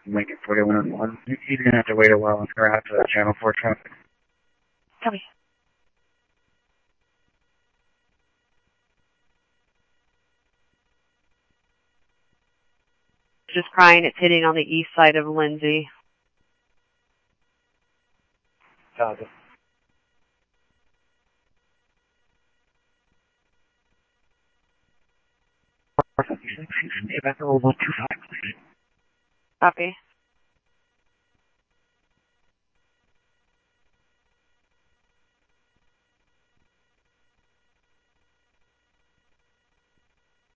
Lincoln 4111. You're going to have to wait a while and clear out to channel 4 traffic. Copy. Just crying. It's hitting on the east side of Lindsay. Copy. Back over 125, please. Copy.